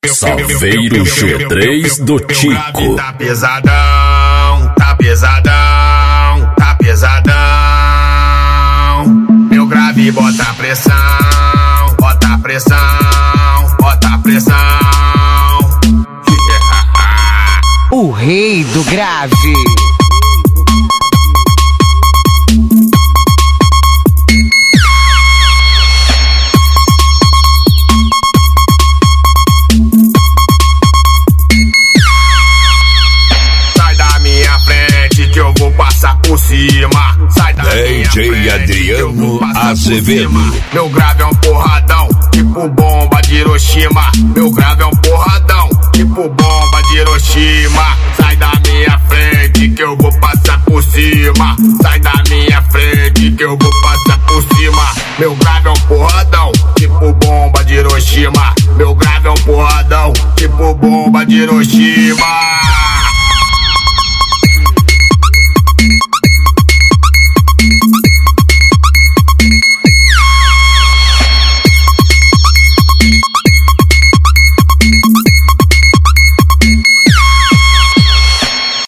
Saveiro G3 do Tico. Tá pesadão, tá pesadão, tá pesadão. Meu grave bota pressão, bota pressão, bota pressão. O rei do grave. Que eu vou passar por cima. Sai da DJ Adriano Azevedo. Meu grave é um porradão, tipo bomba de Hiroshima. Meu grave é um porradão, tipo bomba de Hiroshima. Sai da minha frente que eu vou passar por cima. Sai da minha frente que eu vou passar por cima. Meu grave é um porradão, tipo bomba de Hiroshima. Meu grave é um porradão, tipo bomba de Hiroshima.